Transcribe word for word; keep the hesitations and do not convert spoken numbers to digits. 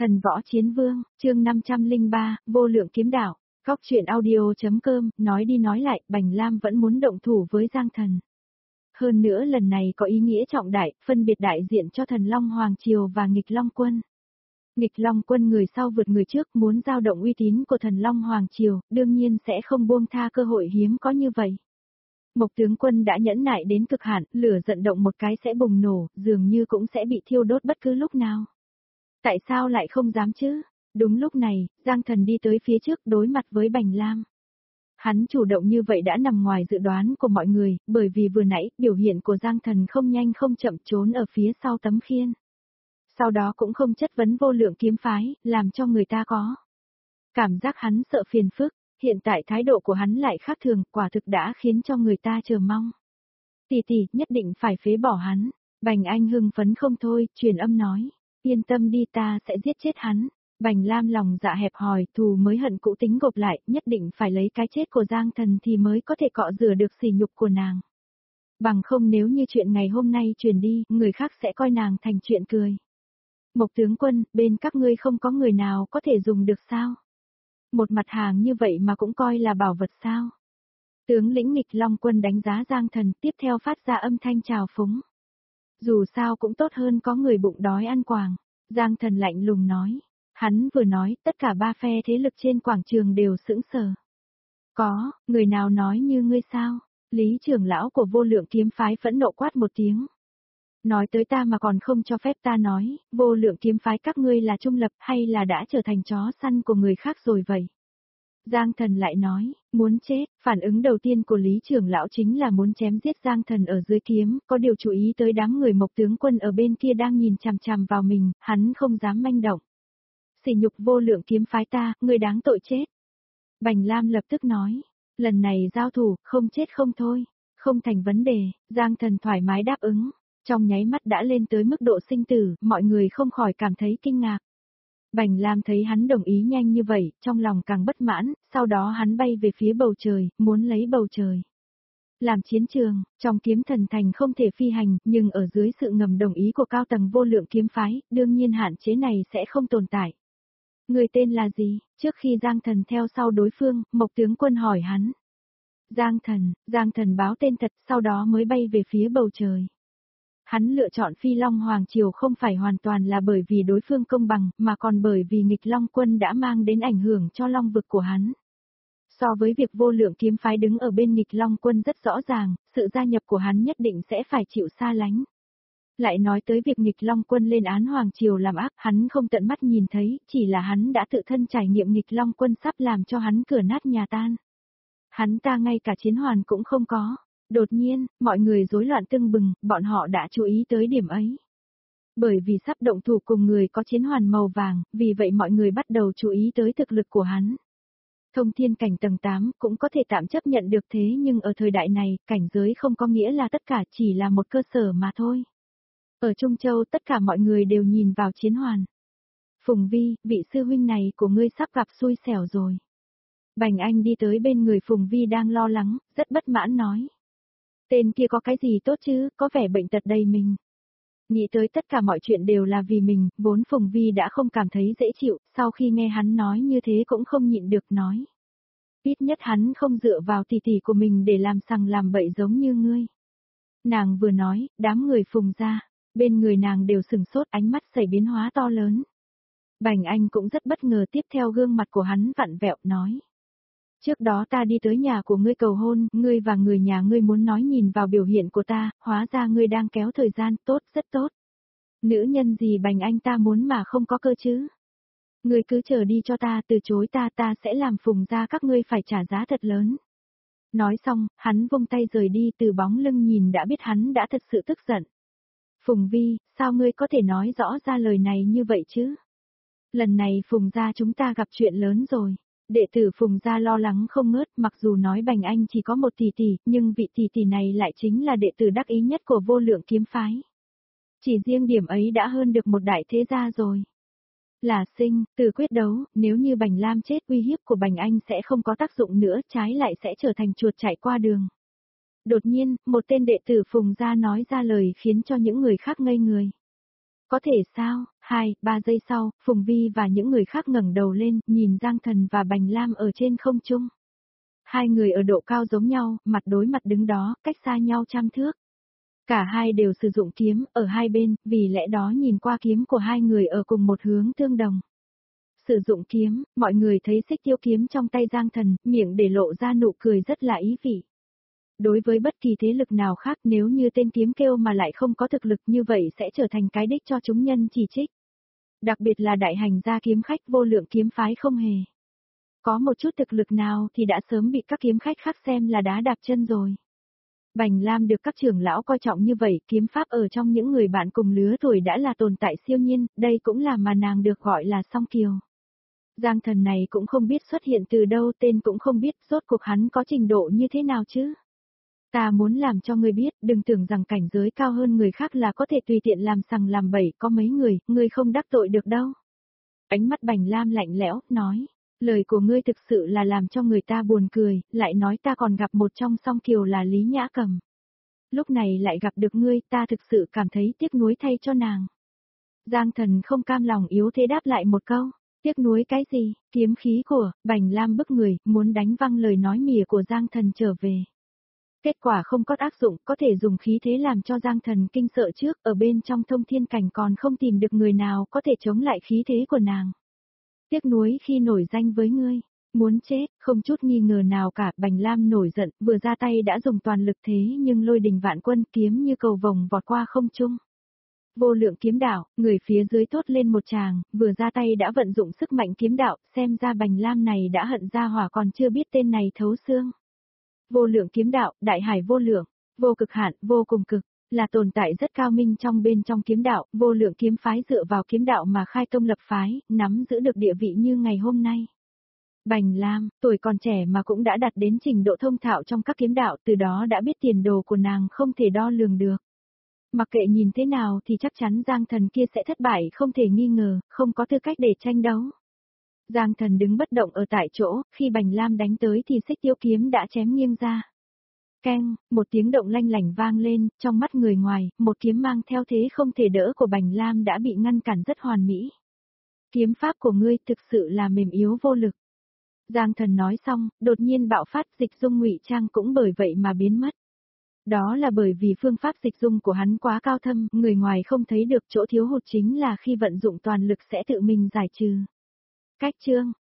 Thần võ chiến vương, chương năm trăm lẻ ba, vô lượng kiếm đạo. Góc truyện audio.com, nói đi nói lại, Bành Lam vẫn muốn động thủ với Giang Thần. Hơn nữa lần này có ý nghĩa trọng đại, phân biệt đại diện cho Thần Long Hoàng Triều và Nghịch Long Quân. Nghịch Long Quân người sau vượt người trước muốn giao động uy tín của Thần Long Hoàng Triều, đương nhiên sẽ không buông tha cơ hội hiếm có như vậy. Mộc tướng quân đã nhẫn nại đến cực hạn, lửa giận động một cái sẽ bùng nổ, dường như cũng sẽ bị thiêu đốt bất cứ lúc nào. Tại sao lại không dám chứ? Đúng lúc này, Giang Thần đi tới phía trước đối mặt với Bành Lam. Hắn chủ động như vậy đã nằm ngoài dự đoán của mọi người, bởi vì vừa nãy, biểu hiện của Giang Thần không nhanh không chậm trốn ở phía sau tấm khiên. Sau đó cũng không chất vấn vô lượng kiếm phái, làm cho người ta có cảm giác hắn sợ phiền phức, hiện tại thái độ của hắn lại khác thường, quả thực đã khiến cho người ta chờ mong. Tỷ tỷ, nhất định phải phế bỏ hắn. Bành Anh hưng phấn không thôi, truyền âm nói. Yên tâm đi, ta sẽ giết chết hắn. Bành Lam lòng dạ hẹp hòi, thù mới hận cũ tính gộp lại, nhất định phải lấy cái chết của Giang Thần thì mới có thể cọ rửa được sỉ nhục của nàng. Bằng không nếu như chuyện ngày hôm nay truyền đi, người khác sẽ coi nàng thành chuyện cười. Mộc tướng quân, bên các ngươi không có người nào có thể dùng được sao? Một mặt hàng như vậy mà cũng coi là bảo vật sao? Tướng lĩnh Nghịch Long Quân đánh giá Giang Thần, tiếp theo phát ra âm thanh chào phúng. Dù sao cũng tốt hơn có người bụng đói ăn quàng. Giang Thần lạnh lùng nói. Hắn vừa nói, tất cả ba phe thế lực trên quảng trường đều sững sờ. Có, người nào nói như ngươi sao? Lý trưởng lão của vô lượng kiếm phái phẫn nộ quát một tiếng. Nói tới ta mà còn không cho phép ta nói, vô lượng kiếm phái các ngươi là trung lập hay là đã trở thành chó săn của người khác rồi vậy? Giang Thần lại nói, muốn chết, phản ứng đầu tiên của Lý trưởng lão chính là muốn chém giết Giang Thần ở dưới kiếm, có điều chú ý tới đám người Mộc tướng quân ở bên kia đang nhìn chằm chằm vào mình, hắn không dám manh động. Sỉ nhục vô lượng kiếm phái ta, người đáng tội chết. Bành Lam lập tức nói, lần này giao thủ, không chết không thôi, không thành vấn đề, Giang Thần thoải mái đáp ứng, trong nháy mắt đã lên tới mức độ sinh tử, mọi người không khỏi cảm thấy kinh ngạc. Bành Lam thấy hắn đồng ý nhanh như vậy, trong lòng càng bất mãn, sau đó hắn bay về phía bầu trời, muốn lấy bầu trời làm chiến trường. Trong kiếm thần thành không thể phi hành, nhưng ở dưới sự ngầm đồng ý của cao tầng vô lượng kiếm phái, đương nhiên hạn chế này sẽ không tồn tại. Người tên là gì? Trước khi Giang Thần theo sau đối phương, Mộc tướng quân hỏi hắn. Giang Thần, Giang Thần báo tên thật, sau đó mới bay về phía bầu trời. Hắn lựa chọn Phi Long Hoàng Triều không phải hoàn toàn là bởi vì đối phương công bằng, mà còn bởi vì Nghịch Long Quân đã mang đến ảnh hưởng cho Long vực của hắn. So với việc vô lượng kiếm phái đứng ở bên Nghịch Long Quân rất rõ ràng, sự gia nhập của hắn nhất định sẽ phải chịu xa lánh. Lại nói tới việc Nghịch Long Quân lên án Hoàng Triều làm ác, hắn không tận mắt nhìn thấy, chỉ là hắn đã tự thân trải nghiệm Nghịch Long Quân sắp làm cho hắn cửa nát nhà tan. Hắn ta ngay cả chiến hoàn cũng không có. Đột nhiên, mọi người rối loạn tưng bừng, bọn họ đã chú ý tới điểm ấy. Bởi vì sắp động thủ cùng người có chiến hoàn màu vàng, vì vậy mọi người bắt đầu chú ý tới thực lực của hắn. Thông thiên cảnh tầng tám cũng có thể tạm chấp nhận được thế, nhưng ở thời đại này, cảnh giới không có nghĩa là tất cả, chỉ là một cơ sở mà thôi. Ở Trung Châu tất cả mọi người đều nhìn vào chiến hoàn. Phùng Vi, vị sư huynh này của ngươi sắp gặp xui xẻo rồi. Bành Anh đi tới bên người Phùng Vi đang lo lắng, rất bất mãn nói. Tên kia có cái gì tốt chứ, có vẻ bệnh tật đầy mình. Nghĩ tới tất cả mọi chuyện đều là vì mình, vốn Phùng Vi đã không cảm thấy dễ chịu, sau khi nghe hắn nói như thế cũng không nhịn được nói. Ít nhất hắn không dựa vào tỷ tỷ của mình để làm sằng làm bậy giống như ngươi. Nàng vừa nói, đám người Phùng ra, bên người nàng đều sừng sốt, ánh mắt xảy biến hóa to lớn. Bành Anh cũng rất bất ngờ, tiếp theo gương mặt của hắn vặn vẹo nói. Trước đó ta đi tới nhà của ngươi cầu hôn, ngươi và người nhà ngươi muốn nói nhìn vào biểu hiện của ta, hóa ra ngươi đang kéo thời gian, tốt, rất tốt. Nữ nhân gì Bành Anh ta muốn mà không có cơ chứ? Ngươi cứ chờ đi cho ta, từ chối ta ta sẽ làm Phùng ra các ngươi phải trả giá thật lớn. Nói xong, hắn vung tay rời đi, từ bóng lưng nhìn đã biết hắn đã thật sự tức giận. Phùng Vi, sao ngươi có thể nói rõ ra lời này như vậy chứ? Lần này Phùng gia chúng ta gặp chuyện lớn rồi. Đệ tử Phùng gia lo lắng không ngớt, mặc dù nói Bành Anh chỉ có một tỷ tỷ, nhưng vị tỷ tỷ này lại chính là đệ tử đắc ý nhất của vô lượng kiếm phái. Chỉ riêng điểm ấy đã hơn được một đại thế gia rồi. Là sinh, từ quyết đấu, nếu như Bành Lam chết, uy hiếp của Bành Anh sẽ không có tác dụng nữa, trái lại sẽ trở thành chuột chạy qua đường. Đột nhiên, một tên đệ tử Phùng gia nói ra lời khiến cho những người khác ngây người. Có thể sao? Hai, ba giây sau, Phùng Vi và những người khác ngẩng đầu lên, nhìn Giang Thần và Bành Lam ở trên không trung. Hai người ở độ cao giống nhau, mặt đối mặt đứng đó, cách xa nhau trăm thước. Cả hai đều sử dụng kiếm, ở hai bên, vì lẽ đó nhìn qua kiếm của hai người ở cùng một hướng tương đồng. Sử dụng kiếm, mọi người thấy xích tiêu kiếm trong tay Giang Thần, miệng để lộ ra nụ cười rất là ý vị. Đối với bất kỳ thế lực nào khác nếu như tên kiếm kêu mà lại không có thực lực như vậy sẽ trở thành cái đích cho chúng nhân chỉ trích. Đặc biệt là đại hành gia kiếm khách vô lượng kiếm phái không hề. Có một chút thực lực nào thì đã sớm bị các kiếm khách khác xem là đá đạp chân rồi. Bành Lam được các trưởng lão coi trọng như vậy, kiếm pháp ở trong những người bạn cùng lứa tuổi đã là tồn tại siêu nhiên, đây cũng là mà nàng được gọi là song kiều. Giang Thần này cũng không biết xuất hiện từ đâu, tên cũng không biết, rốt cuộc hắn có trình độ như thế nào chứ. Ta muốn làm cho ngươi biết, đừng tưởng rằng cảnh giới cao hơn người khác là có thể tùy tiện làm sằng làm bậy, có mấy người, ngươi không đắc tội được đâu. Ánh mắt Bành Lam lạnh lẽo, nói, lời của ngươi thực sự là làm cho người ta buồn cười, lại nói ta còn gặp một trong song kiều là Lý Nhã Cầm. Lúc này lại gặp được ngươi, ta thực sự cảm thấy tiếc nuối thay cho nàng. Giang Thần không cam lòng yếu thế đáp lại một câu, tiếc nuối cái gì, kiếm khí của, Bành Lam bức người, muốn đánh văng lời nói mỉa của Giang Thần trở về. Kết quả không có ác dụng, có thể dùng khí thế làm cho Giang Thần kinh sợ trước, ở bên trong thông thiên cảnh còn không tìm được người nào có thể chống lại khí thế của nàng. Tiếc nuối khi nổi danh với ngươi, muốn chết, không chút nghi ngờ nào cả, Bành Lam nổi giận, vừa ra tay đã dùng toàn lực thế nhưng lôi đình vạn quân kiếm như cầu vồng vọt qua không trung. Vô lượng kiếm đạo, người phía dưới thốt lên một tràng, vừa ra tay đã vận dụng sức mạnh kiếm đạo, xem ra Bành Lam này đã hận ra hỏa còn chưa biết tên này thấu xương. Vô lượng kiếm đạo, đại hải vô lượng, vô cực hạn, vô cùng cực, là tồn tại rất cao minh trong bên trong kiếm đạo, vô lượng kiếm phái dựa vào kiếm đạo mà khai tông lập phái, nắm giữ được địa vị như ngày hôm nay. Bành Lam, tuổi còn trẻ mà cũng đã đạt đến trình độ thông thạo trong các kiếm đạo, từ đó đã biết tiền đồ của nàng không thể đo lường được. Mặc kệ nhìn thế nào thì chắc chắn Giang Thần kia sẽ thất bại không thể nghi ngờ, không có tư cách để tranh đấu. Giang Thần đứng bất động ở tại chỗ, khi Bành Lam đánh tới thì xích tiêu kiếm đã chém nghiêng ra. Keng, một tiếng động lanh lảnh vang lên, trong mắt người ngoài, một kiếm mang theo thế không thể đỡ của Bành Lam đã bị ngăn cản rất hoàn mỹ. Kiếm pháp của ngươi thực sự là mềm yếu vô lực. Giang Thần nói xong, đột nhiên bạo phát, dịch dung ngụy trang cũng bởi vậy mà biến mất. Đó là bởi vì phương pháp dịch dung của hắn quá cao thâm, người ngoài không thấy được, chỗ thiếu hụt chính là khi vận dụng toàn lực sẽ tự mình giải trừ. Cách chương